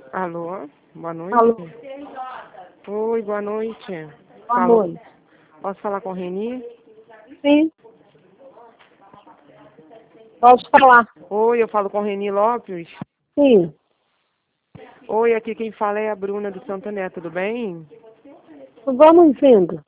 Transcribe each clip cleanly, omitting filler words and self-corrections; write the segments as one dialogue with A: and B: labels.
A: Alô, boa noite.
B: Alô,
A: Oi, boa noite.
B: boa noite.
A: Posso falar com o Reni?
B: Sim, pode falar.
A: Oi, eu falo com o Reni Lopes.
B: Sim,
A: Oi, aqui quem fala é a Bruna do Santané, tudo bem?
B: vamos vendo.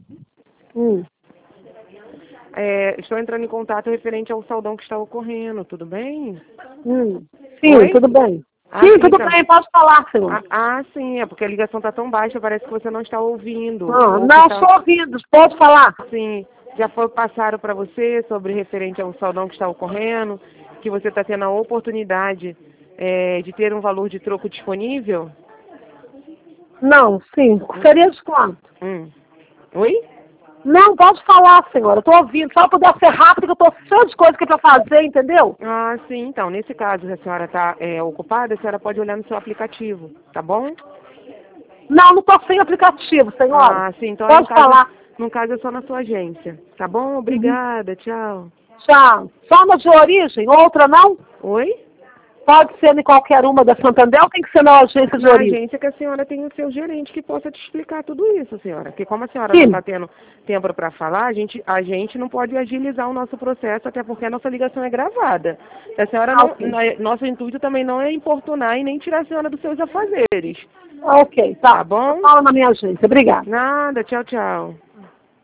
A: Estou entrando em contato referente ao saldão que está ocorrendo, tudo bem?
B: Sim,
A: Oi?
B: tudo bem.
A: Ah,
B: Sim,
A: sim,
B: tudo
A: tá.
B: bem, pode falar, senhor.
A: Sim, é porque a ligação está tão baixa, parece que você não está ouvindo.
B: Não,
A: Ou que
B: não,
A: tá,
B: sou ouvindo, pode falar.
A: sim, já foi passado para você sobre referente ao saldão que está ocorrendo, que você está tendo a oportunidade de ter um valor de troco disponível?
B: Não, sim, seria de quanto?
A: Oi?
B: Não, pode falar, senhora, eu tô ouvindo, só puder ser rápido, que eu tô cheio de coisa que pra fazer, entendeu?
A: Ah, sim, então, nesse caso, se a senhora está ocupada, a senhora pode olhar no seu aplicativo, tá bom?
B: Não, não tô sem aplicativo, senhora.
A: Ah, sim, então
B: Pode falar.
A: no caso é só na sua agência, tá bom?
B: Uhum.
A: Obrigada, tchau.
B: Tchau. Só uma de origem, outra não?
A: Oi?
B: Pode ser em qualquer uma da Santander ou tem que ser na agência de
A: Na
B: origem?
A: agência que a senhora tem o seu gerente que possa te explicar tudo isso, senhora. Porque como a senhora não
B: Sim.
A: está tendo tempo para falar, a gente não pode agilizar o nosso processo, até porque a nossa ligação é gravada. A senhora não,
B: Ok.
A: nosso intuito também não é importunar e nem tirar a senhora dos seus afazeres.
B: Ok,
A: Tá
B: tá. Eu
A: bom?
B: falo na minha agência. Obrigada.
A: Nada, tchau, tchau.